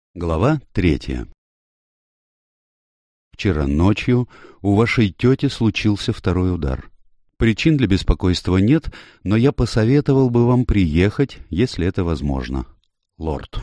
Глава 3. Вчера ночью у вашей тети случился второй удар. Причин для беспокойства нет, но я посоветовал бы вам приехать, если это возможно. Лорд.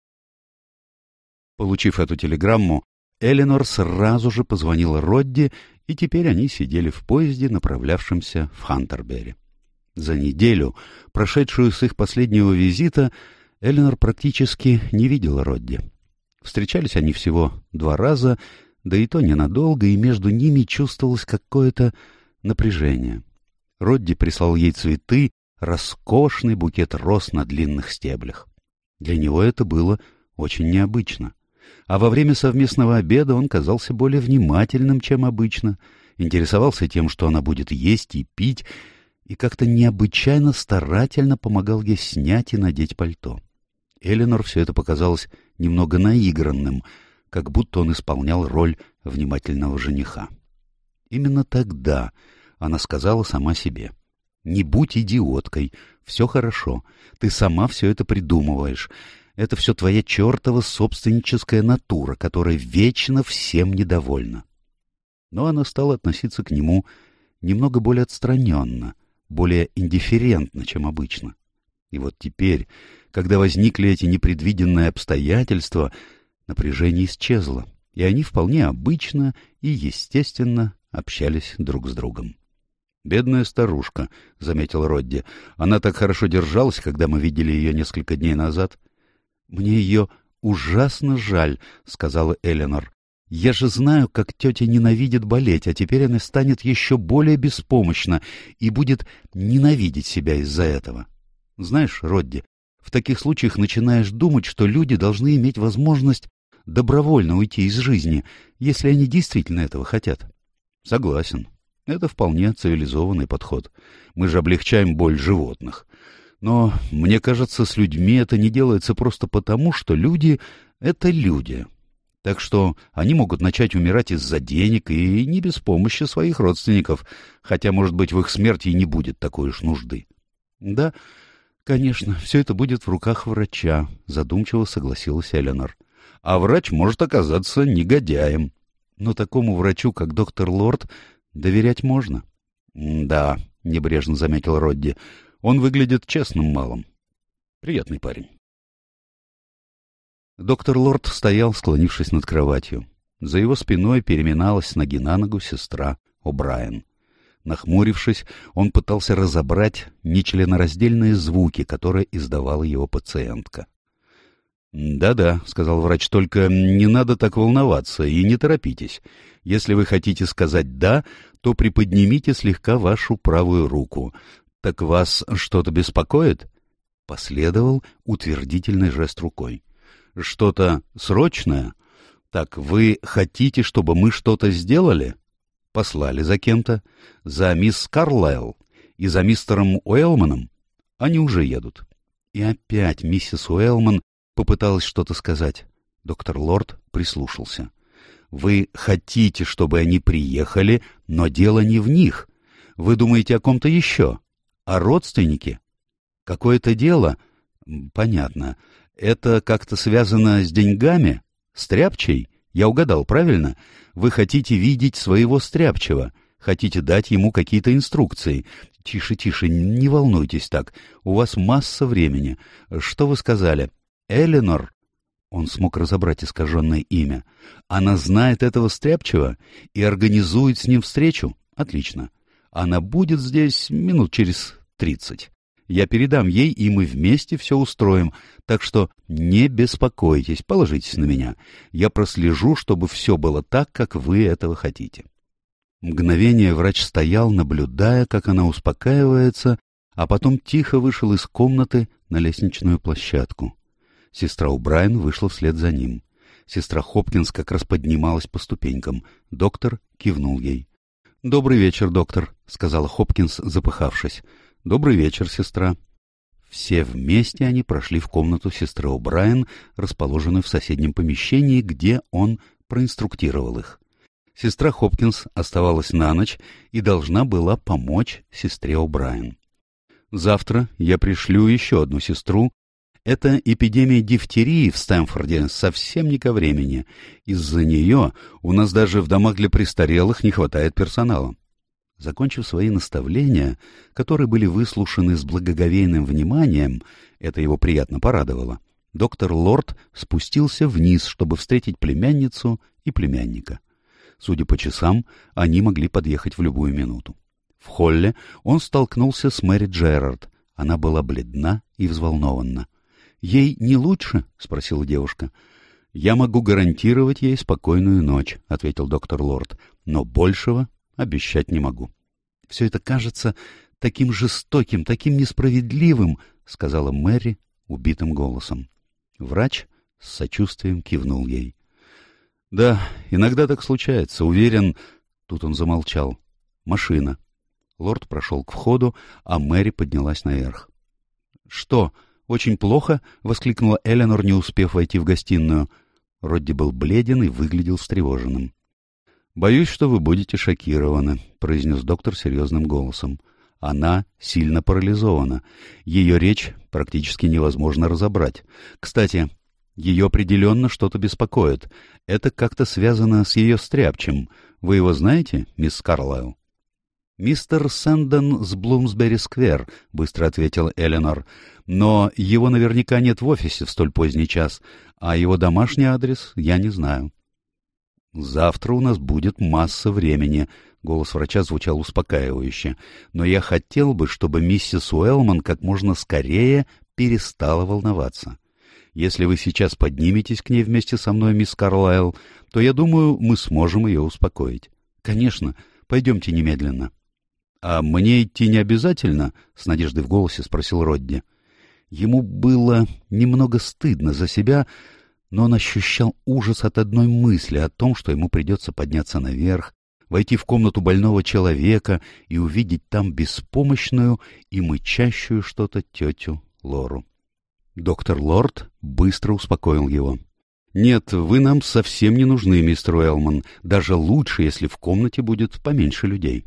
Получив эту телеграмму, Эленор сразу же позвонила Родди, и теперь они сидели в поезде, направлявшемся в Хантербери. За неделю, прошедшую с их последнего визита, Эленор практически не видела Родди. Встречались они всего 2 раза, да и то ненадолго, и между ними чувствовалось какое-то напряжение. Родди прислал ей цветы, роскошный букет роз на длинных стеблях. Для него это было очень необычно. А во время совместного обеда он казался более внимательным, чем обычно, интересовался тем, что она будет есть и пить, и как-то необычайно старательно помогал ей снять и надеть пальто. Эленор все это показалось немного наигранным, как будто он исполнял роль внимательного жениха. Именно тогда она сказала сама себе: «Не будь идиоткой, все хорошо, ты сама все это придумываешь, это все твоя чертова собственническая натура, которая вечно всем недовольна». Но она стала относиться к нему немного более отстраненно, более индифферентно, чем обычно. И вот теперь, когда возникли эти непредвиденные обстоятельства, напряжение исчезло, и они вполне обычно и естественно общались друг с другом. «Бедная старушка», — заметил Родди, — «она так хорошо держалась, когда мы видели ее несколько дней назад». «Мне ее ужасно жаль», — сказала Эленор. «Я же знаю, как тетя ненавидит болеть, а теперь она станет еще более беспомощна и будет ненавидеть себя из-за этого. Знаешь, Родди, в таких случаях начинаешь думать, что люди должны иметь возможность добровольно уйти из жизни, если они действительно этого хотят». «Согласен. Это вполне цивилизованный подход. Мы же облегчаем боль животных. Но, мне кажется, с людьми это не делается просто потому, что люди — это люди. Так что они могут начать умирать из-за денег и не без помощи своих родственников, хотя, может быть, в их смерти и не будет такой уж нужды». «Да, конечно, все это будет в руках врача», — задумчиво согласилась Эленор. «А врач может оказаться негодяем. Но такому врачу, как доктор Лорд, доверять можно». «Да», — небрежно заметил Родди, — «он выглядит честным малым. Приятный парень». Доктор Лорд стоял, склонившись над кроватью. За его спиной переминалась с ноги на ногу сестра О'Брайен. Нахмурившись, он пытался разобрать нечленораздельные звуки, которые издавала его пациентка. «Да-да», — сказал врач, — «только не надо так волноваться и не торопитесь. Если вы хотите сказать «да», то приподнимите слегка вашу правую руку. Так вас что-то беспокоит?» Последовал утвердительный жест рукой. «Что-то срочное? Так вы хотите, чтобы мы что-то сделали?» «Послали за кем-то? За мисс Карлайл и за мистером Уэллманом? Они уже едут». И опять миссис Уэллман попыталась что-то сказать. Доктор Лорд прислушался. «Вы хотите, чтобы они приехали, но дело не в них. Вы думаете о ком-то еще? О родственнике? Какое-то дело? Понятно. Это как-то связано с деньгами? Стряпчей? Я угадал, правильно? Вы хотите видеть своего стряпчего, хотите дать ему какие-то инструкции. Тише, тише, не волнуйтесь так, у вас масса времени. Что вы сказали? Эленор?» Он смог разобрать искаженное имя. «Она знает этого стряпчего и организует с ним встречу? Отлично. Она будет здесь минут через 30. Я передам ей, и мы вместе все устроим, так что не беспокойтесь, положитесь на меня. Я прослежу, чтобы все было так, как вы этого хотите». Мгновение врач стоял, наблюдая, как она успокаивается, а потом тихо вышел из комнаты на лестничную площадку. Сестра О'Брайен вышла вслед за ним. Сестра Хопкинс как раз поднималась по ступенькам. Доктор кивнул ей. «Добрый вечер, доктор», — сказала Хопкинс, запыхавшись. «Добрый вечер, сестра». Все вместе они прошли в комнату сестры О'Брайен, расположенную в соседнем помещении, где он проинструктировал их. Сестра Хопкинс оставалась на ночь и должна была помочь сестре О'Брайен. «Завтра я пришлю еще одну сестру. Эта эпидемия дифтерии в Стэнфорде совсем не ко времени. Из-за нее у нас даже в домах для престарелых не хватает персонала». Закончив свои наставления, которые были выслушаны с благоговейным вниманием, это его приятно порадовало, доктор Лорд спустился вниз, чтобы встретить племянницу и племянника. Судя по часам, они могли подъехать в любую минуту. В холле он столкнулся с Мэри Джерард. Она была бледна и взволнована. «Ей не лучше?» — спросила девушка. «Я могу гарантировать ей спокойную ночь», — ответил доктор Лорд, — «но большего обещать не могу». «Все это кажется таким жестоким, таким несправедливым», — сказала Мэри убитым голосом. Врач с сочувствием кивнул ей. «Да, иногда так случается, уверен...» Тут он замолчал. «Машина». Лорд прошел к входу, а Мэри поднялась наверх. «Что, очень плохо?» — воскликнула Эленор, не успев войти в гостиную. Родди был бледен и выглядел встревоженным. «Боюсь, что вы будете шокированы», — произнес доктор серьезным голосом. «Она сильно парализована. Ее речь практически невозможно разобрать. Кстати, ее определенно что-то беспокоит. Это как-то связано с ее стряпчем. Вы его знаете, мисс Карлайл?» «Мистер Сэндон с Блумсбери-сквер», — быстро ответила Эленор. «Но его наверняка нет в офисе в столь поздний час, а его домашний адрес я не знаю». «Завтра у нас будет масса времени», — голос врача звучал успокаивающе. «Но я хотел бы, чтобы миссис Уэллман как можно скорее перестала волноваться. Если вы сейчас подниметесь к ней вместе со мной, мисс Карлайл, то, я думаю, мы сможем ее успокоить». «Конечно, пойдемте немедленно». «А мне идти не обязательно?» — с надеждой в голосе спросил Родди. Ему было немного стыдно за себя, но он ощущал ужас от одной мысли о том, что ему придется подняться наверх, войти в комнату больного человека и увидеть там беспомощную и мычащую что-то тетю Лору. Доктор Лорд быстро успокоил его. «Нет, вы нам совсем не нужны, мистер Уэллман. Даже лучше, если в комнате будет поменьше людей».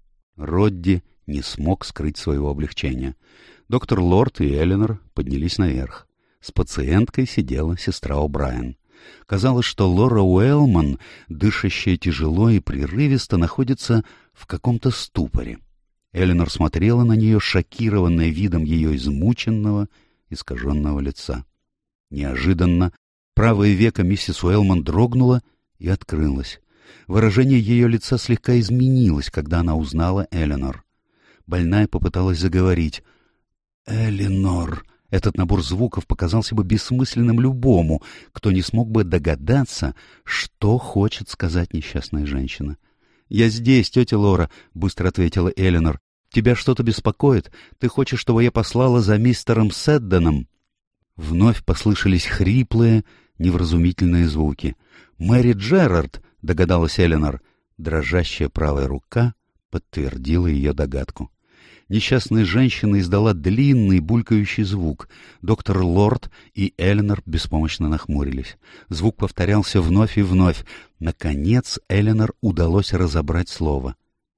Родди не смог скрыть своего облегчения. Доктор Лорд и Эленор поднялись наверх. С пациенткой сидела сестра О'Брайен. Казалось, что Лора Уэллман, дышащая тяжело и прерывисто, находится в каком-то ступоре. Эленор смотрела на нее, шокированная видом ее измученного, искаженного лица. Неожиданно правое веко миссис Уэллман дрогнуло и открылось. Выражение ее лица слегка изменилось, когда она узнала Эленор. Больная попыталась заговорить. «Эленор...» Этот набор звуков показался бы бессмысленным любому, кто не смог бы догадаться, что хочет сказать несчастная женщина. «Я здесь, тетя Лора», — быстро ответила Эленор. «Тебя что-то беспокоит? Ты хочешь, чтобы я послала за мистером Сэддоном?» Вновь послышались хриплые, невразумительные звуки. «Мэри Джерард», — догадалась Эленор. Дрожащая правая рука подтвердила ее догадку. Несчастная женщина издала длинный булькающий звук. Доктор Лорд и Эленор беспомощно нахмурились. Звук повторялся вновь и вновь. Наконец Эленор удалось разобрать слово.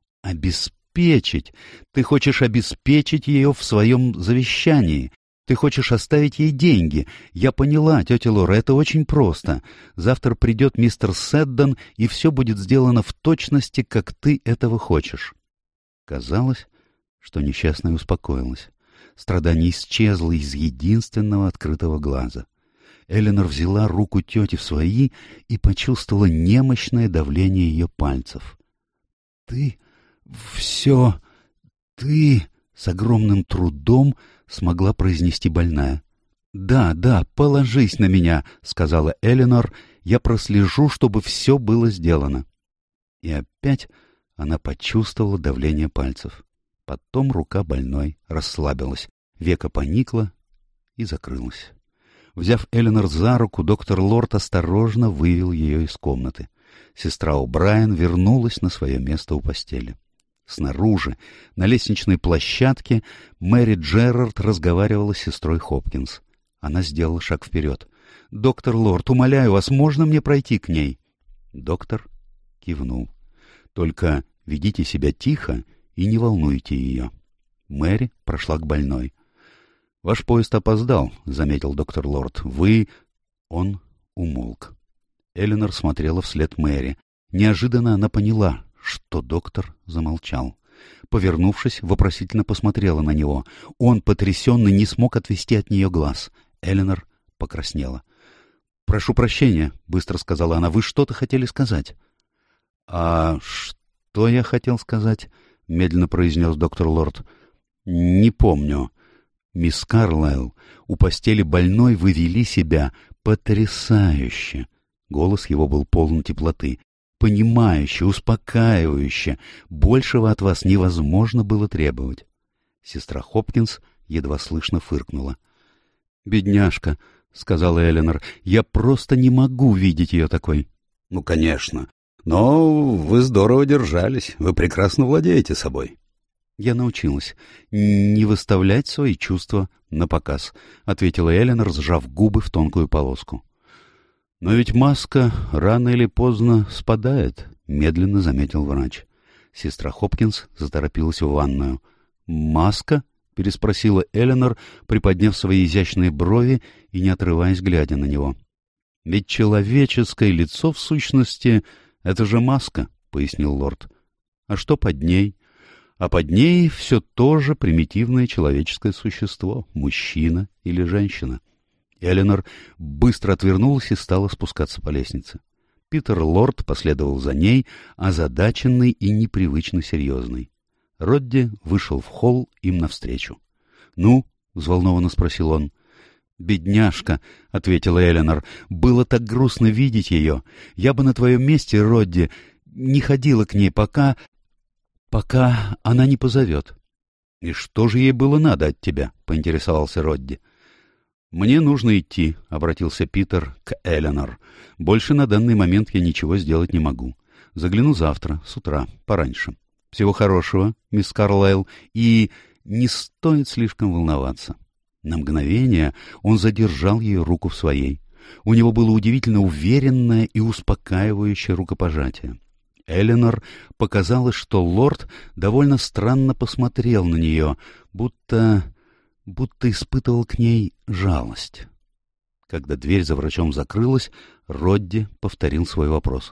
«Обеспечить! Ты хочешь обеспечить ее в своем завещании. Ты хочешь оставить ей деньги. Я поняла, тетя Лора, это очень просто. Завтра придет мистер Сэддон, и все будет сделано в точности, как ты этого хочешь». Казалось, что несчастная успокоилась. Страдание исчезло из единственного открытого глаза. Эленор взяла руку тети в свои и почувствовала немощное давление ее пальцев. «Ты... все... ты...» — с огромным трудом смогла произнести больная. «Да, да, положись на меня», — сказала Эленор. «Я прослежу, чтобы все было сделано». И опять она почувствовала давление пальцев. Потом рука больной расслабилась, веко поникло и закрылось. Взяв Эленор за руку, доктор Лорд осторожно вывел ее из комнаты. Сестра О'Брайен вернулась на свое место у постели. Снаружи, на лестничной площадке, Мэри Джерард разговаривала с сестрой Хопкинс. Она сделала шаг вперед. «Доктор Лорд, умоляю вас, можно мне пройти к ней?» Доктор кивнул. «Только ведите себя тихо и не волнуйте ее». Мэри прошла к больной. — Ваш поезд опоздал, — заметил доктор Лорд. — Вы... Он умолк. Эленор смотрела вслед Мэри. Неожиданно она поняла, что доктор замолчал. Повернувшись, вопросительно посмотрела на него. Он, потрясенный, не смог отвести от нее глаз. Эленор покраснела. — Прошу прощения, — быстро сказала она. — Вы что-то хотели сказать? — А что я хотел сказать? — медленно произнес доктор Лорд. — Не помню. Мисс Карлайл, у постели больной вы вели себя потрясающе. Голос его был полон теплоты. Понимающе, успокаивающе. Большего от вас невозможно было требовать. Сестра Хопкинс едва слышно фыркнула. — Бедняжка, — сказала Эленор, — я просто не могу видеть ее такой. — Ну, конечно. Но вы здорово держались. Вы прекрасно владеете собой. Я научилась не выставлять свои чувства напоказ, — ответила Эленор, сжав губы в тонкую полоску. — Но ведь маска рано или поздно спадает, — медленно заметил врач. Сестра Хопкинс заторопилась в ванную. — Маска? — переспросила Эленор, приподняв свои изящные брови и не отрываясь, глядя на него. — Ведь человеческое лицо, в сущности, — это же маска, — пояснил лорд. — А что под ней? А под ней все то же примитивное человеческое существо, мужчина или женщина. Эленор быстро отвернулась и стала спускаться по лестнице. Питер Лорд последовал за ней, озадаченный и непривычно серьезный. Родди вышел в холл им навстречу. — Ну? — взволнованно спросил он. — Бедняжка, — ответила Эленор, — было так грустно видеть ее. Я бы на твоем месте, Родди, не ходила к ней, пока она не позовет. — И что же ей было надо от тебя? — поинтересовался Родди. — Мне нужно идти, — обратился Питер к Эленор. — Больше на данный момент я ничего сделать не могу. Загляну завтра, с утра, пораньше. Всего хорошего, мисс Карлайл, и не стоит слишком волноваться. На мгновение он задержал ее руку в своей. У него было удивительно уверенное и успокаивающее рукопожатие. Эленор показалось, что лорд довольно странно посмотрел на нее, будто испытывал к ней жалость. Когда дверь за врачом закрылась, Родди повторил свой вопрос.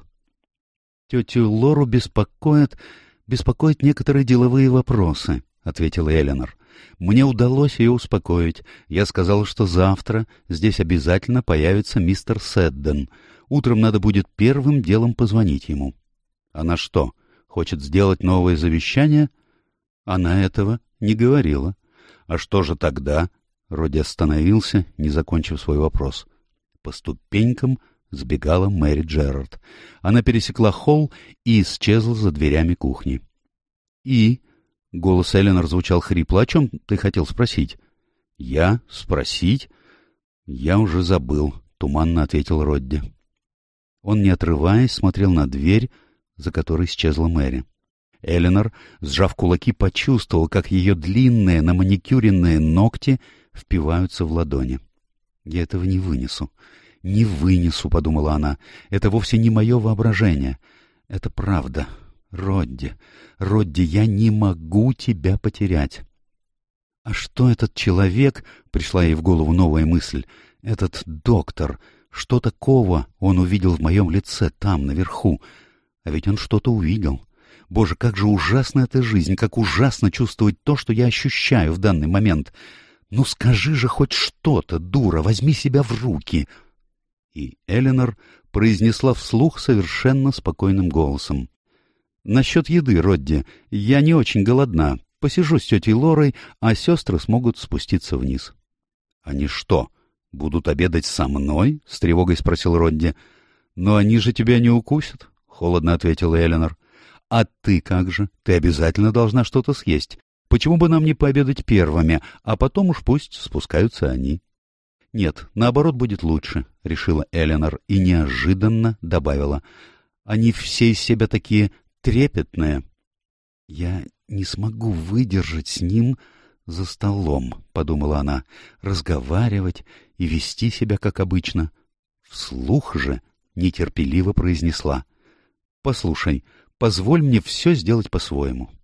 — Тетю Лору беспокоят некоторые деловые вопросы, — ответила Эленор. — Мне удалось ее успокоить. Я сказала, что завтра здесь обязательно появится мистер Сэдден. Утром надо будет первым делом позвонить ему. Она что, хочет сделать новое завещание? Она этого не говорила. А что же тогда? Родди остановился, не закончив свой вопрос. По ступенькам сбегала Мэри Джерард. Она пересекла холл и исчезла за дверями кухни. — И? — голос Эленор звучал хрипло. — О чем ты хотел спросить? — Я? Спросить? — Я уже забыл, — туманно ответил Родди. Он, не отрываясь, смотрел на дверь, за которой исчезла Мэри. Эленор, сжав кулаки, почувствовал, как ее длинные наманикюренные ногти впиваются в ладони. — Я этого не вынесу. — Не вынесу, — подумала она. — Это вовсе не мое воображение. Это правда. Родди, я не могу тебя потерять. — А что этот человек, — пришла ей в голову новая мысль, — этот доктор, что такого он увидел в моем лице там, наверху? А ведь он что-то увидел. Боже, как же ужасна эта жизнь, как ужасно чувствовать то, что я ощущаю в данный момент. Ну скажи же хоть что-то, дура, возьми себя в руки. И Эленор произнесла вслух совершенно спокойным голосом. — Насчет еды, Родди, я не очень голодна. Посижу с тетей Лорой, а сестры смогут спуститься вниз. — Они что, будут обедать со мной? — с тревогой спросил Родди. — Но они же тебя не укусят, — холодно ответила Эленор. — А ты как же? Ты обязательно должна что-то съесть. Почему бы нам не пообедать первыми, а потом уж пусть спускаются они? — Нет, наоборот будет лучше, — решила Эленор и неожиданно добавила. — Они все из себя такие трепетные. — Я не смогу выдержать с ним за столом, — подумала она, — разговаривать и вести себя как обычно. Вслух же нетерпеливо произнесла. — Послушай, позволь мне все сделать по-своему.